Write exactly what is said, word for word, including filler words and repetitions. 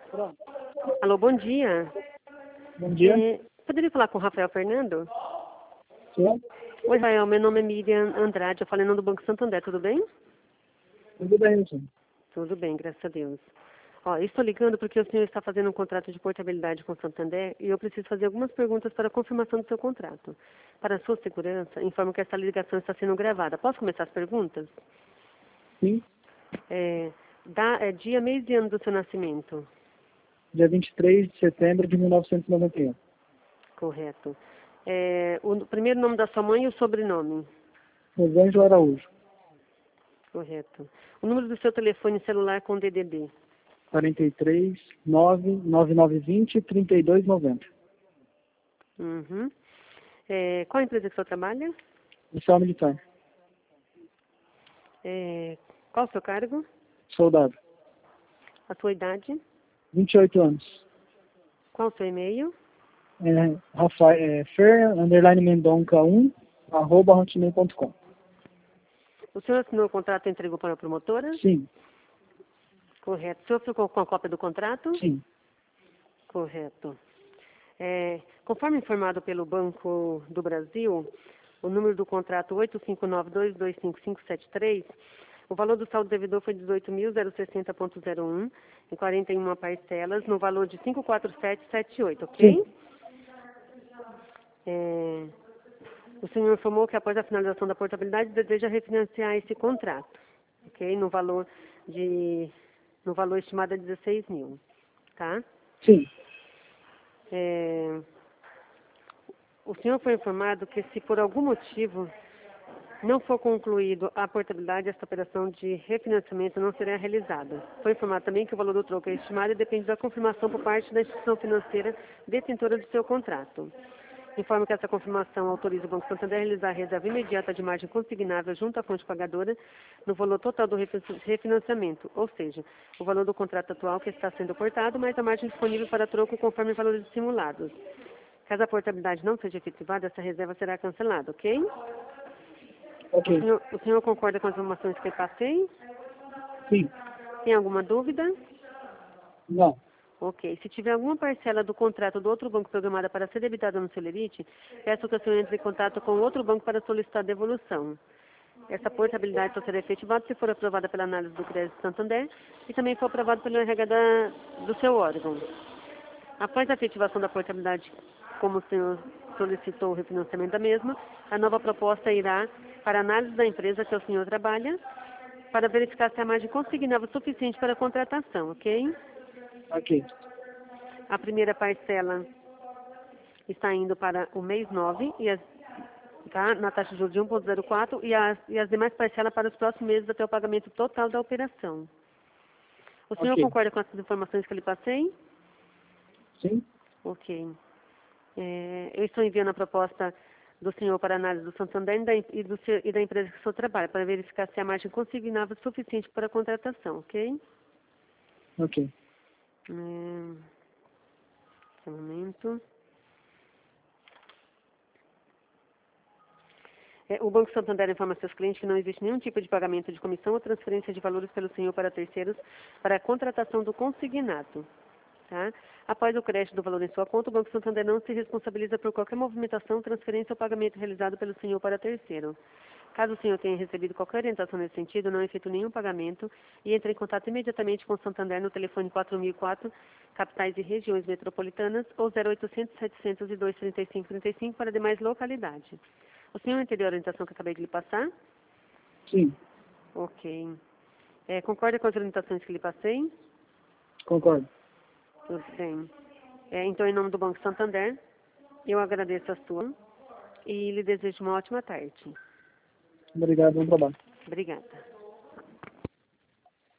Pronto. Alô, bom dia. Bom dia. É, poderia falar com o Rafael Fernando? Sim. Oi, Rafael, meu nome é Miriam Andrade, eu falei no do Banco Santander, tudo bem? Tudo bem, sim. Tudo bem, graças a Deus. Ó, eu estou ligando porque o senhor está fazendo um contrato de portabilidade com o Santander e eu preciso fazer algumas perguntas para a confirmação do seu contrato. Para a sua segurança, informo que essa ligação está sendo gravada. Posso começar as perguntas? Sim. É, da, é, dia, mês e ano do seu nascimento. Dia vinte e três de setembro de mil novecentos e noventa e um. Correto. É, o primeiro nome da sua mãe e o sobrenome. Rosângela Araújo. Correto. O número do seu telefone celular com D D D. quarenta e três, nove nove nove vinte, trinta e dois noventa. Uhum. É, qual a empresa que o senhor trabalha? Oficial militar. É, qual o seu cargo? Soldado. A sua idade? vinte e oito anos. Qual o seu e-mail? É, Rafael, é, fer, underline mendonca um, arroba hotmail ponto com. O senhor assinou o contrato e entregou para a promotora? Sim. Correto. O senhor ficou com a cópia do contrato? Sim. Correto. É, conforme informado pelo Banco do Brasil, o número do contrato oito cinco nove dois dois cinco cinco sete três, o valor do saldo devedor foi dezoito mil sessenta ponto zero um, em quarenta e uma parcelas, no valor de cinco quatro sete sete oito, ok? Sim. É, o senhor informou que após a finalização da portabilidade deseja refinanciar esse contrato, ok? No valor de, no valor estimado a dezesseis mil, tá? Sim. É, o senhor foi informado que se por algum motivo não for concluído a portabilidade, esta operação de refinanciamento não será realizada. Foi informado também que o valor do troco é estimado e depende da confirmação por parte da instituição financeira detentora do seu contrato. Informo que essa confirmação autoriza o Banco Santander a realizar a reserva imediata de margem consignável junto à fonte pagadora no valor total do refinanciamento, ou seja, o valor do contrato atual que está sendo portado, mais a margem disponível para troco conforme valores simulados. Caso a portabilidade não seja efetivada, essa reserva será cancelada, ok? Ok. O senhor, o senhor concorda com as informações que eu passei? Sim. Tem alguma dúvida? Não. Ok. Se tiver alguma parcela do contrato do outro banco programada para ser debitada no Celerite, peço que o senhor entre em contato com o outro banco para solicitar devolução. Essa portabilidade só será efetivada se for aprovada pela análise do Crédito Santander e também for aprovada pelo R H da, do seu órgão. Após a efetivação da portabilidade, como o senhor solicitou o refinanciamento da mesma, a nova proposta irá para a análise da empresa que o senhor trabalha, para verificar se a margem consignável suficiente para a contratação, ok? Ok. A primeira parcela está indo para o mês nove, e as, tá, na taxa de juros de um vírgula zero quatro, e as, e as demais parcelas para os próximos meses até o pagamento total da operação. O senhor Ok. concorda com essas informações que eu lhe passei? Sim. Ok. É, eu estou enviando a proposta do senhor para análise do Santander e da, e do seu- e da empresa que o senhor trabalha, para verificar se a margem consignável é suficiente para a contratação, ok? Ok. É, um momento. É, o Banco Santander informa a seus clientes que não existe nenhum tipo de pagamento de comissão ou transferência de valores pelo senhor para terceiros para a contratação do consignado. Tá? Após o crédito do valor em sua conta, o Banco Santander não se responsabiliza por qualquer movimentação, transferência ou pagamento realizado pelo senhor para terceiro. Caso o senhor tenha recebido qualquer orientação nesse sentido, não efetue nenhum pagamento e entre em contato imediatamente com o Santander no telefone quatro mil e quatro, capitais e regiões metropolitanas, ou zero oitocentos, setecentos e dois, trinta e cinco, trinta e cinco para demais localidades. O senhor entendeu a orientação que eu acabei de lhe passar? Sim. Ok. É, concorda com as orientações que lhe passei? Concordo. Tudo bem. É, então, em nome do Banco Santander, eu agradeço a sua e lhe desejo uma ótima tarde. Obrigado. Bom trabalho. Obrigada.